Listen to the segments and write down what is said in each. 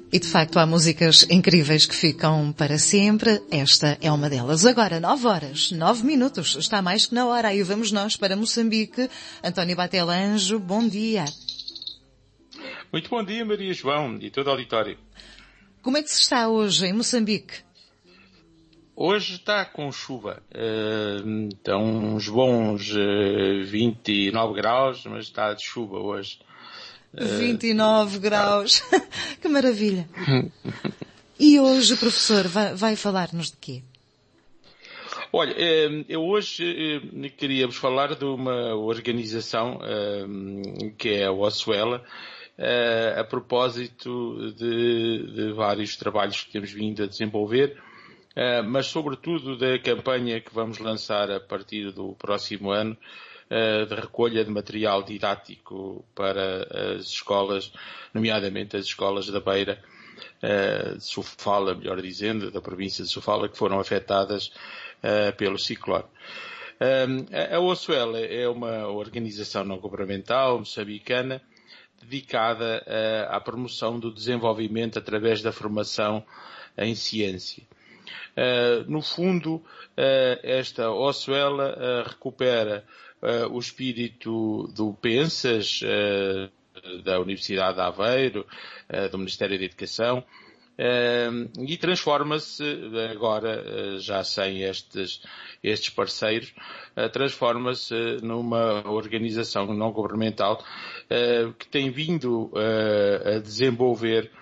E de facto há músicas incríveis que ficam para sempre. Esta é uma delas. Agora, 9 horas, 9 minutos. Está mais que na hora. Aí vamos nós para Moçambique. António Batelanjo, bom dia. Muito bom dia, Maria João e todo o auditório. Como é que se está hoje em Moçambique? Hoje está com chuva. Estão uns bons 29 graus, mas está de chuva hoje. 29 graus. Que maravilha. E hoje, professor, vai falar-nos de quê? Olha, eu hoje queria-vos falar de uma organização que é a Ossuela, a propósito de vários trabalhos que temos vindo a desenvolver, mas sobretudo da campanha que vamos lançar a partir do próximo ano, de recolha de material didático para as escolas, nomeadamente as escolas da Beira, de Sofala, melhor dizendo, da província de Sofala, que foram afetadas pelo ciclone. A Ossuela é uma organização não governamental moçambicana dedicada à promoção do desenvolvimento através da formação em ciência. No fundo, esta Ossuela recupera o espírito do Pensas, da Universidade de Aveiro, do Ministério da Educação, e transforma-se agora, já sem estes parceiros, transforma-se numa organização não governamental que tem vindo a desenvolver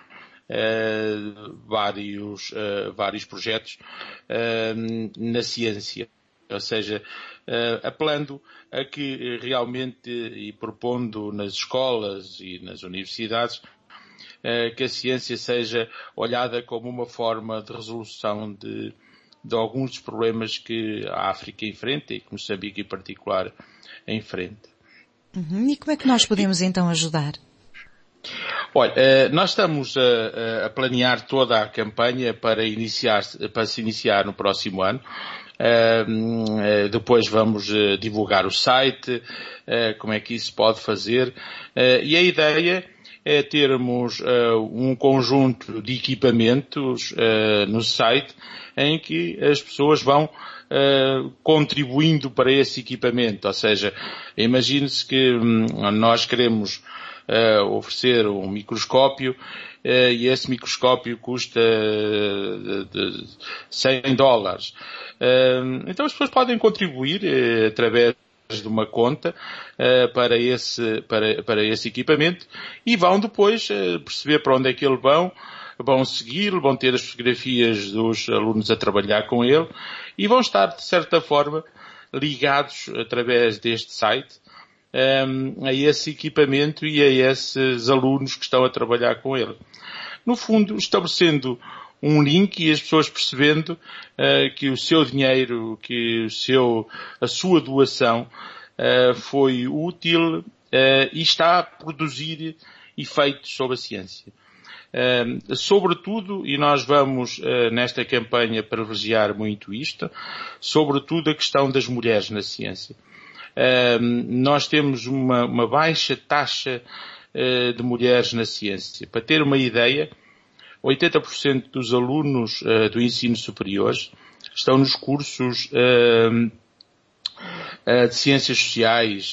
vários projetos na ciência, ou seja, apelando a que realmente e propondo nas escolas e nas universidades que a ciência seja olhada como uma forma de resolução de alguns dos problemas que a África enfrenta e que Moçambique em particular enfrenta. E como é que nós podemos então ajudar? Olha, nós estamos a planear toda a campanha para se iniciar no próximo ano. Depois vamos divulgar o site, como é que isso pode fazer. E a ideia é termos um conjunto de equipamentos no site em que as pessoas vão contribuindo para esse equipamento. Ou seja, imagine-se que nós queremos oferecer um microscópio e esse microscópio custa $100. Então as pessoas podem contribuir através de uma conta para esse equipamento e vão depois perceber para onde é que eles vão seguir, vão ter as fotografias dos alunos a trabalhar com ele e vão estar, de certa forma, ligados através deste site a esse equipamento e a esses alunos que estão a trabalhar com ele. No fundo, estabelecendo um link e as pessoas percebendo que o seu dinheiro, que a sua doação foi útil e está a produzir efeitos sobre a ciência. Sobretudo, e nós vamos nesta campanha privilegiar muito isto, sobretudo a questão das mulheres na ciência. Nós temos uma baixa taxa de mulheres na ciência. Para ter uma ideia, 80% dos alunos do ensino superior estão nos cursos de ciências sociais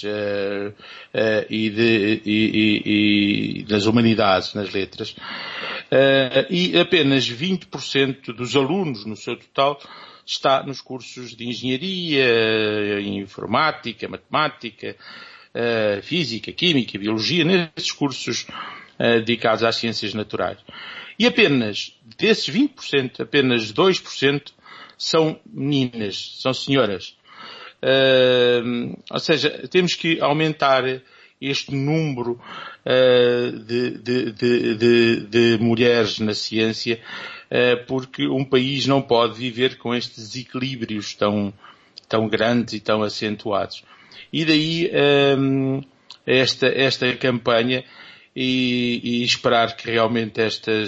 e das humanidades, nas letras, e apenas 20% dos alunos no seu total está nos cursos de engenharia, informática, matemática, física, química, biologia, nesses cursos dedicados às ciências naturais. E apenas desses 20%, apenas 2% são meninas, são senhoras. Ou seja, temos que aumentar este número de mulheres na ciência, porque um país não pode viver com estes desequilíbrios tão grandes e tão acentuados. E daí esta campanha e esperar que realmente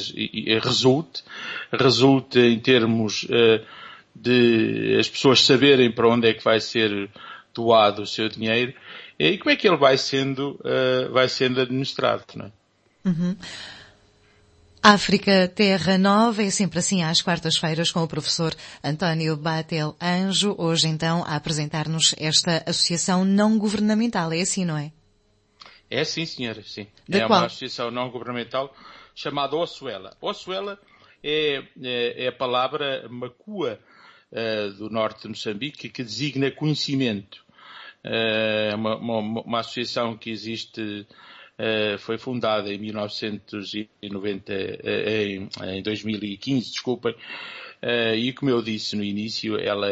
resulte em termos de as pessoas saberem para onde é que vai ser doado o seu dinheiro e como é que ele vai sendo administrado, não é? Uhum. África Terra Nova é sempre assim às quartas-feiras com o professor António Batel Anjo, hoje então a apresentar-nos esta associação não governamental, é assim, não é? É sim, senhora, sim. Da É qual? uma associação não governamental chamada Ossuela. Ossuela é a palavra macua do norte de Moçambique que designa conhecimento. É uma associação que existe, foi fundada em 1990, em 2015, desculpem, e como eu disse no início, ela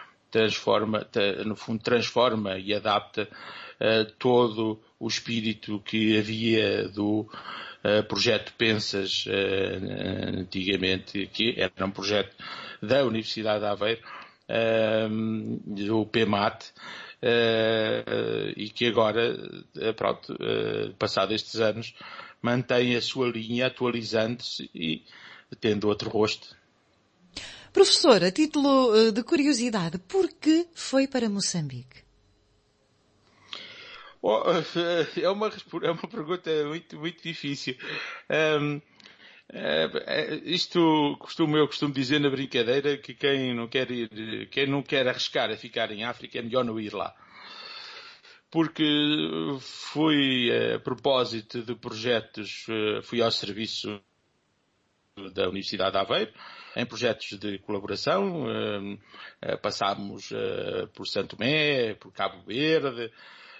no fundo transforma e adapta todo o espírito que havia do projeto Pensas antigamente, que era um projeto da Universidade de Aveiro, do PEMAT, e que agora, pronto, passado estes anos, mantém a sua linha atualizando-se e tendo outro rosto. Professor, a título de curiosidade, por que foi para Moçambique? Oh, é uma pergunta muito, muito difícil. Isto eu costumo dizer na brincadeira que quem não quer arriscar a ficar em África é melhor não ir lá. Porque fui a propósito de projetos, fui ao serviço da Universidade de Aveiro, em projetos de colaboração, passámos por Santo Tomé, por Cabo Verde,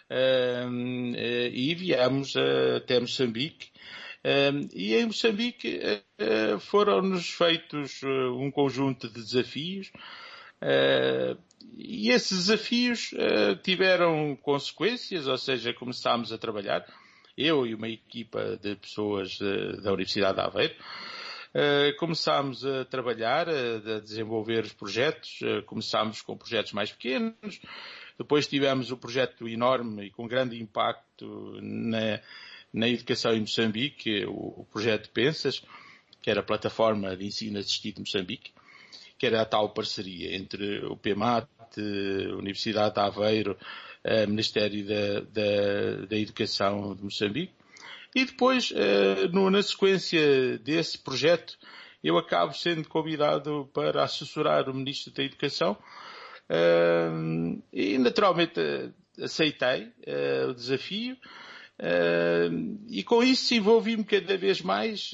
e viemos até Moçambique. E em Moçambique foram-nos feitos um conjunto de desafios, e esses desafios tiveram consequências, ou seja, começámos a trabalhar, eu e uma equipa de pessoas da Universidade de Aveiro, começámos a trabalhar, a desenvolver os projetos, começámos com projetos mais pequenos, depois tivemos o projeto enorme e com grande impacto na educação em Moçambique, o projeto Pensas, que era a plataforma de ensino assistido de Moçambique, que era a tal parceria entre o PEMAT, a Universidade de Aveiro, o Ministério da Educação de Moçambique. E depois, na sequência desse projeto, eu acabo sendo convidado para assessorar o Ministro da Educação, e naturalmente aceitei o desafio, e com isso envolvi-me cada vez mais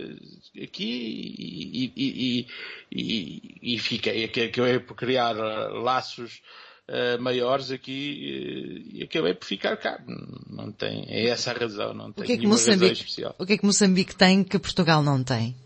aqui e fiquei, acabei por criar laços maiores aqui e acabei por ficar cá. Não tem, é essa a razão, não tem nenhuma razão especial. O que é que Moçambique tem que Portugal não tem?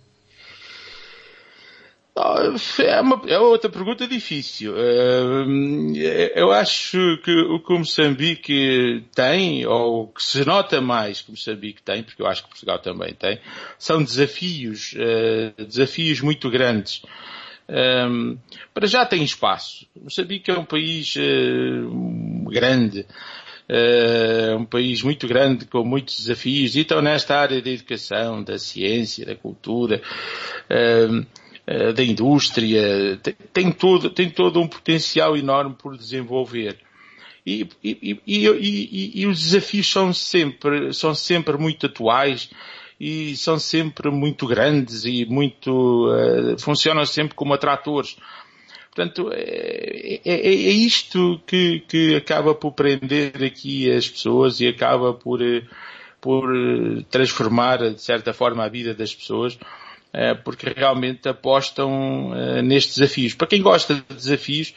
É outra pergunta difícil. Eu acho que o que o Moçambique tem, ou que se nota mais que o Moçambique tem, porque eu acho que Portugal também tem, são desafios muito grandes. Para já tem espaço. Moçambique é um país grande, um país muito grande com muitos desafios, e então nesta área da educação, da ciência, da cultura, da indústria, tem todo um potencial enorme por desenvolver. E os desafios são sempre muito atuais e são sempre muito grandes e funcionam sempre como atratores. Portanto, é isto que acaba por prender aqui as pessoas e acaba por transformar, de certa forma, a vida das pessoas, porque realmente apostam nestes desafios. Para quem gosta de desafios,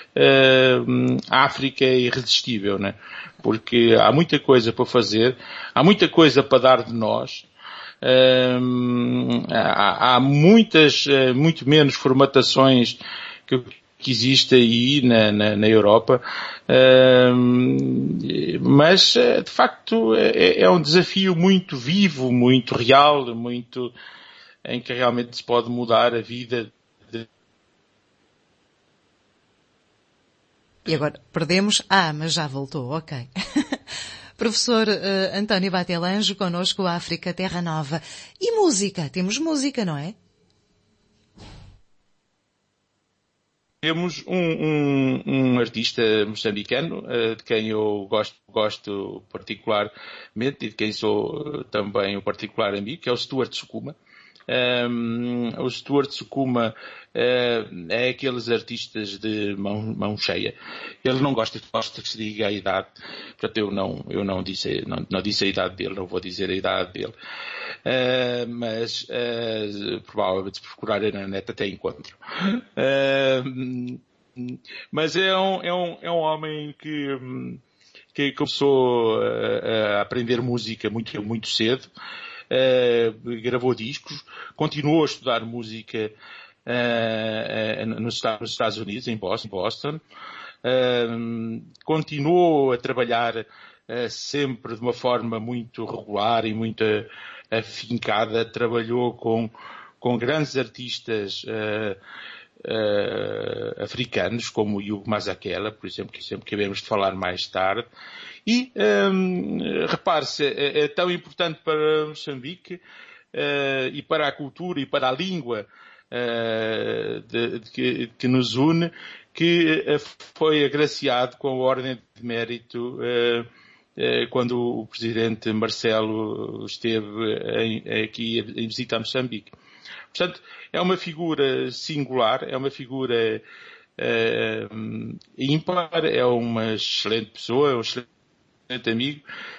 a África é irresistível, né? Porque há muita coisa para fazer, há muita coisa para dar de nós, há muito menos formatações que existe aí na Europa, mas de facto é um desafio muito vivo, muito real, em que realmente se pode mudar a vida. E agora perdemos? Mas já voltou, ok. Professor António Batel Anjo, connosco, África Terra Nova. E música? Temos música, não é? Temos um artista moçambicano, de quem eu gosto particularmente e de quem sou também um particular amigo, que é o Stuart Sukuma. O Stuart Sukuma é aqueles artistas de mão cheia. Ele não gosta que se diga a idade. Portanto, eu não disse a idade dele, não vou dizer a idade dele. Mas provavelmente se procurarem na net até encontro. Mas é um homem que começou a aprender música muito cedo. Gravou discos, continuou a estudar música nos Estados Unidos, em Boston. Continuou a trabalhar sempre de uma forma muito regular e muito afincada. Trabalhou com grandes artistas africanos, como o Hugo Mazakela, por exemplo, que sempre queremos falar mais tarde. E, repare-se, é tão importante para Moçambique e para a cultura e para a língua que nos une, que foi agraciado com a Ordem de Mérito quando o presidente Marcelo esteve aqui em visita a Moçambique. Portanto, é uma figura singular, é uma figura ímpar, é uma excelente pessoa, é um excelente amigo.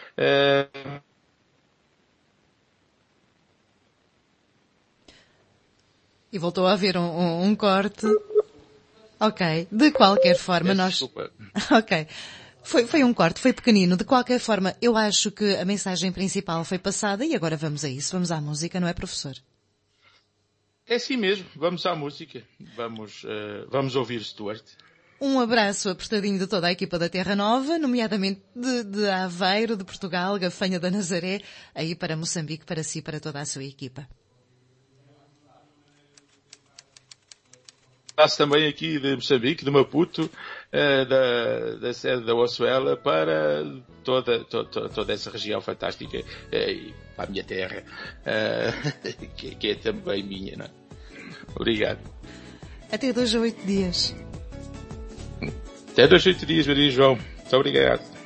E voltou a haver um corte. Ok, de qualquer forma Desculpa. Ok. Foi um corte, foi pequenino. De qualquer forma, eu acho que a mensagem principal foi passada e agora vamos a isso. Vamos à música, não é, professor? É assim mesmo, vamos à música. Vamos ouvir Stuart. Um abraço apertadinho de toda a equipa da Terra Nova, nomeadamente de Aveiro, de Portugal, Gafanha da Nazaré, aí para Moçambique, para si e para toda a sua equipa. Passo também aqui de Moçambique, de Maputo, da sede da Ossuela, para toda essa região fantástica, e para a minha terra, que é também minha, não é? Obrigado. Até 2 a 8 dias. Até 2 a 8 dias, Maria João. Muito obrigado.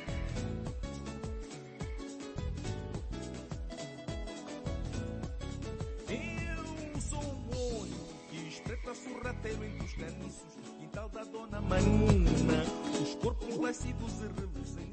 Eu sou um olho que espreita sorrateiro entre os caniços, quintal da Dona Manina, os corpos lácidos e reluzentes.